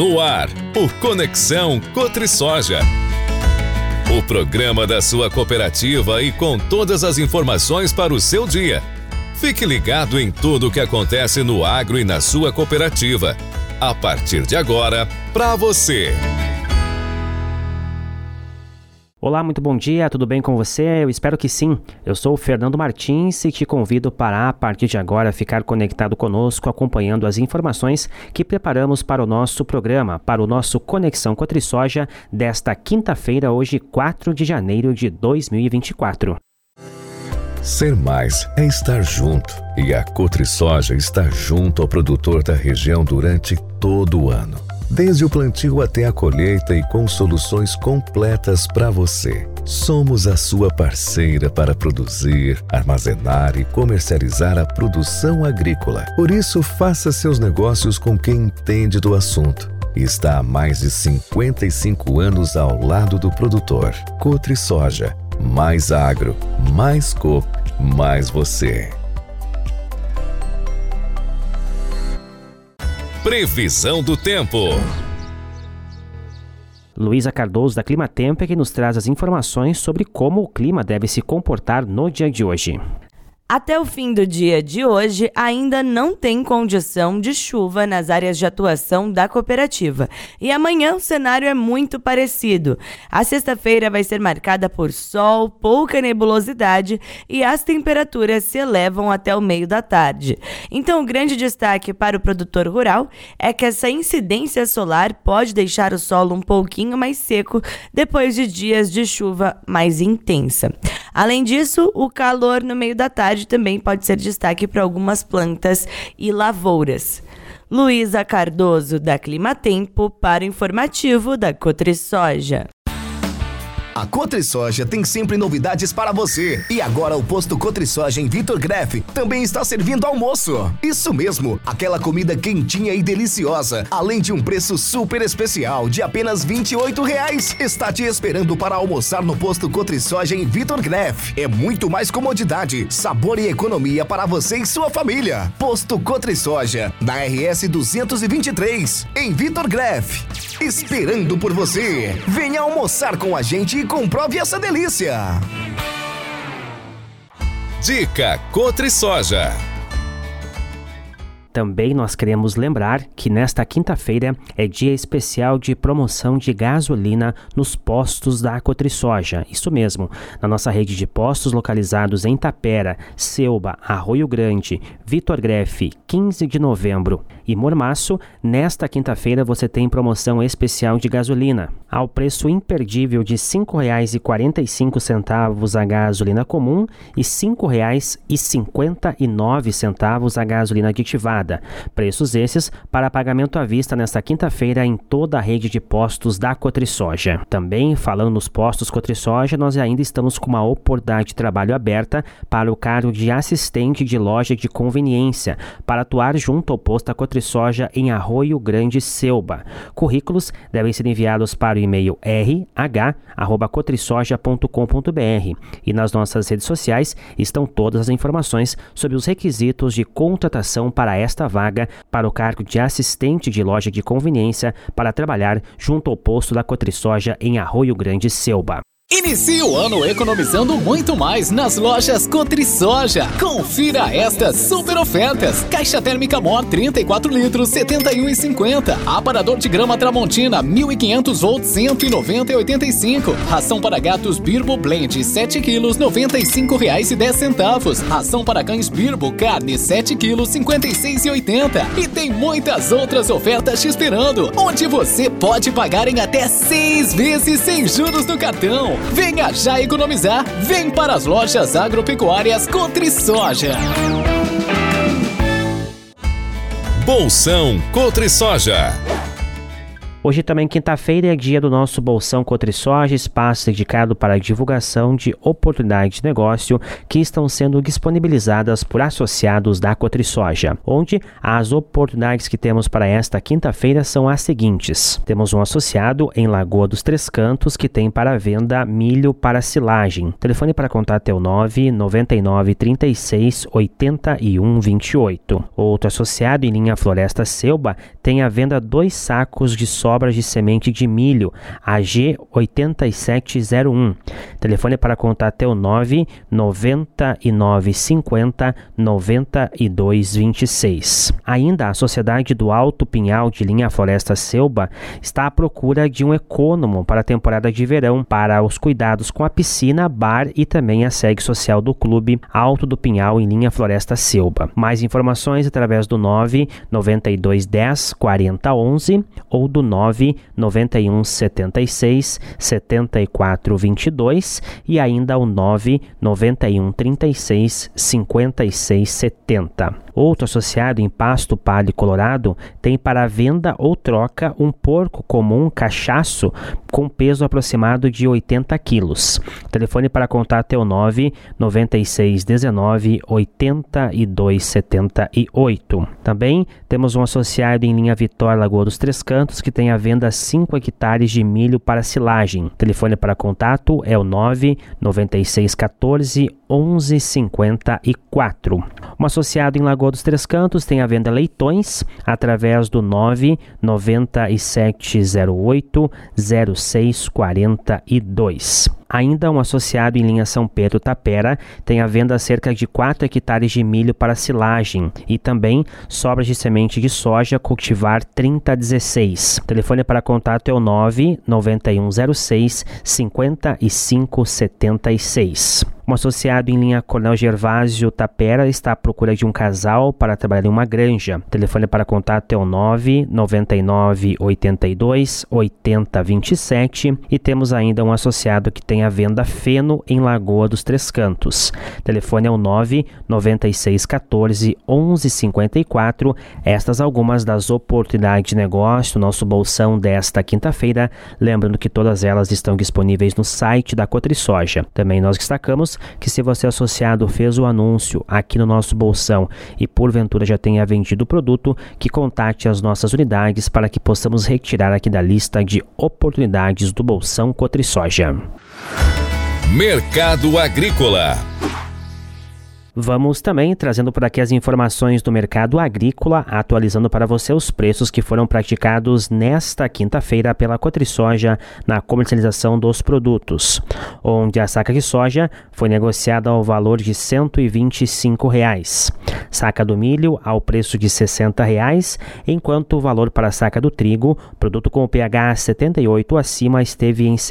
No ar, o Conexão Cotrisoja. O programa da sua cooperativa e com todas as informações para o seu dia. Fique ligado em tudo o que acontece no agro e na sua cooperativa. A partir de agora, para você. Olá, muito bom dia, tudo bem com você? Eu espero que sim. Eu sou o Fernando Martins e te convido para, a partir de agora, ficar conectado conosco, acompanhando as informações que preparamos para o nosso programa, para o nosso Conexão Cotrisoja desta quinta-feira, hoje 4 de janeiro de 2024. Ser mais é estar junto, e a Cotrisoja está junto ao produtor da região durante todo o ano. Desde o plantio até a colheita e com soluções completas para você. Somos a sua parceira para produzir, armazenar e comercializar a produção agrícola. Por isso, faça seus negócios com quem entende do assunto. Está há mais de 55 anos ao lado do produtor. Cotrisoja. Mais agro, mais coop, mais você. Previsão do tempo. Luísa Cardoso, da Climatempo, é que nos traz as informações sobre como o clima deve se comportar no dia de hoje. Até o fim do dia de hoje, ainda não tem condição de chuva nas áreas de atuação da cooperativa. E amanhã o cenário é muito parecido. A sexta-feira vai ser marcada por sol, pouca nebulosidade e as temperaturas se elevam até o meio da tarde. Então, o grande destaque para o produtor rural é que essa incidência solar pode deixar o solo um pouquinho mais seco depois de dias de chuva mais intensa. Além disso, o calor no meio da tarde também pode ser destaque para algumas plantas e lavouras. Luísa Cardoso, da Climatempo, para o informativo da Cotrisoja. A Cotrisoja tem sempre novidades para você. E agora o posto Cotrisoja em Vitor Greff também está servindo almoço. Isso mesmo, aquela comida quentinha e deliciosa, além de um preço super especial de apenas R$28. Está te esperando para almoçar no posto Cotrisoja em Vitor Greff. É muito mais comodidade, sabor e economia para você e sua família. Posto Cotrisoja, na RS 223, em Vitor Greff. Esperando por você. Venha almoçar com a gente e comprove essa delícia. Dica Cotrisoja. Também nós queremos lembrar que nesta quinta-feira é dia especial de promoção de gasolina nos postos da Cotrisoja. Isso mesmo, na nossa rede de postos localizados em Tapera, Selba, Arroio Grande, Vitor Greff, 15 de novembro e Mormaço, nesta quinta-feira você tem promoção especial de gasolina. Ao preço imperdível de R$ 5,45 a gasolina comum e R$ 5,59 a gasolina aditivada. Preços esses para pagamento à vista nesta quinta-feira em toda a rede de postos da Cotrisoja. Também, falando nos postos Cotrisoja, nós ainda estamos com uma oportunidade de trabalho aberta para o cargo de assistente de loja de conveniência, para atuar junto ao posto da Cotrisoja em Arroio Grande, Selba. Currículos devem ser enviados para o e-mail rh@cotrisoja.com.br e nas nossas redes sociais estão todas as informações sobre os requisitos de contratação para esta vaga para o cargo de assistente de loja de conveniência para trabalhar junto ao posto da Cotrisoja em Arroio Grande, Selba. Inicie o ano economizando muito mais nas lojas Cotrisoja. Confira estas super ofertas. Caixa térmica Mor 34 litros, R$ 71,50. Aparador de grama Tramontina 1.500 volts, R$ 190,85. Ração para gatos Birbo Blend 7 quilos, R$ 95,10. Ração para cães Birbo carne 7 quilos, R$ 56,80. E tem muitas outras ofertas te esperando, onde você pode pagar em até 6 vezes sem juros no cartão. Venha já economizar. Vem para as lojas agropecuárias Cotrisoja. Bolsão Cotrisoja. Hoje também quinta-feira é dia do nosso Bolsão CotriSoja, espaço dedicado para a divulgação de oportunidades de negócio que estão sendo disponibilizadas por associados da CotriSoja, onde as oportunidades que temos para esta quinta-feira são as seguintes. Temos um associado em Lagoa dos Três Cantos que tem para venda milho para silagem. O telefone para contato é o 999 36 81 28. Outro associado em linha Floresta Selba tem à venda 2 sacos de sobras de semente de milho, AG 8701. Telefone para contato é o 999 50 92 26. Ainda a Sociedade do Alto Pinhal de linha Floresta Selba está à procura de um econômico para a temporada de verão para os cuidados com a piscina, bar e também a sede social do Clube Alto do Pinhal em linha Floresta Selba. Mais informações através do 992 10 40 11 ou do 991 76 74 22 e ainda o 991 36 56 70. Outro associado em Pasto Palio Colorado tem para venda ou troca um porco comum cachaço com peso aproximado de 80 quilos. O telefone para contato é o 996 19 82 78. Também temos um associado em linha Vitória Lagoa dos Três Cantos que tem à venda 5 hectares de milho para silagem. O telefone para contato é o 996 14 11 54. Um associado em Lagoa dos Três Cantos tem à venda leitões através do 99708 0642. Ainda um associado em linha São Pedro Tapera tem à venda cerca de 4 hectares de milho para silagem e também sobras de semente de soja cultivar 3016. O telefone para contato é o 99106 5576. Um associado em linha Coronel Gervásio Tapera está à procura de um casal para trabalhar em uma granja. O telefone para contato é o 999 82 80 27 e temos ainda um associado que tem à venda feno em Lagoa dos Três Cantos. O telefone é o 996 14 11 54. Estas algumas das oportunidades de negócio do nosso bolsão desta quinta-feira. Lembrando que todas elas estão disponíveis no site da CotriSoja. Também nós destacamos que se você associado fez o anúncio aqui no nosso bolsão e porventura já tenha vendido o produto, que contate as nossas unidades para que possamos retirar aqui da lista de oportunidades do bolsão CotriSoja. Mercado Agrícola. Vamos também trazendo por aqui as informações do mercado agrícola, atualizando para você os preços que foram praticados nesta quinta-feira pela CotriSoja na comercialização dos produtos, onde a saca de soja foi negociada ao valor de R$ 125. Saca do milho ao preço de R$ 60, enquanto o valor para a saca do trigo, produto com o pH 78 acima, esteve em R$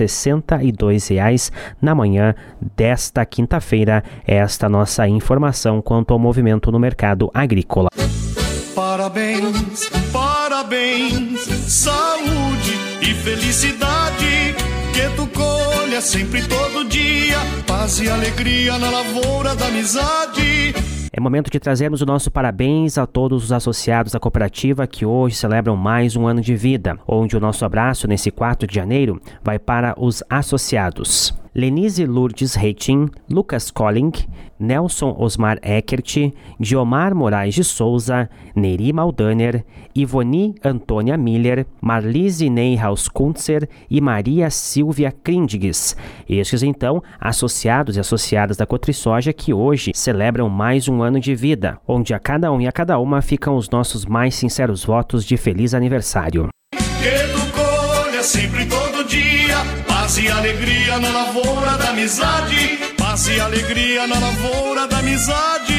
62 na manhã desta quinta-feira. Esta nossa informação quanto ao movimento no mercado agrícola. Parabéns, parabéns, saúde e felicidade, que tu colha sempre todo dia, paz e alegria na lavoura da amizade. É momento de trazermos o nosso parabéns a todos os associados da cooperativa que hoje celebram mais um ano de vida, onde o nosso abraço nesse 4 de janeiro vai para os associados. Lenise Lourdes Reitin, Lucas Colling, Nelson Osmar Eckert, Diomar Moraes de Souza, Neri Maldaner, Ivoni Antônia Miller, Marlise Neyhaus Kuntzer e Maria Silvia Krindges. Estes, então, associados e associadas da CotriSoja que hoje celebram mais um ano de vida, onde a cada um e a cada uma ficam os nossos mais sinceros votos de feliz aniversário. Que tu colha sempre todo dia, paz e alegria na lavoura da amizade, paz e alegria na lavoura da amizade.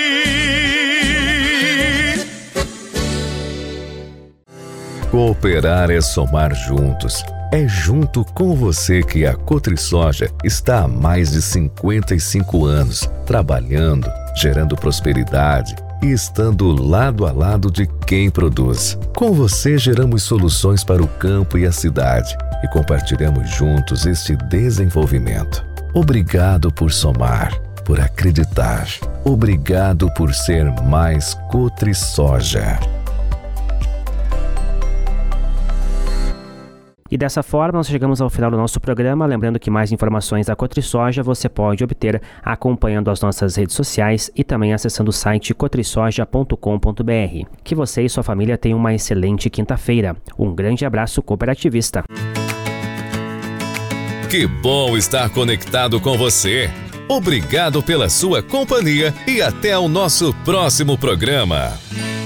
Cooperar é somar juntos. É junto com você que a CotriSoja está há mais de 55 anos, trabalhando, gerando prosperidade e estando lado a lado de quem produz. Com você geramos soluções para o campo e a cidade e compartilhamos juntos este desenvolvimento. Obrigado por somar, por acreditar. Obrigado por ser mais CotriSoja. E dessa forma nós chegamos ao final do nosso programa, lembrando que mais informações da Cotrisoja você pode obter acompanhando as nossas redes sociais e também acessando o site cotrisoja.com.br. Que você e sua família tenham uma excelente quinta-feira. Um grande abraço cooperativista. Que bom estar conectado com você. Obrigado pela sua companhia e até o nosso próximo programa.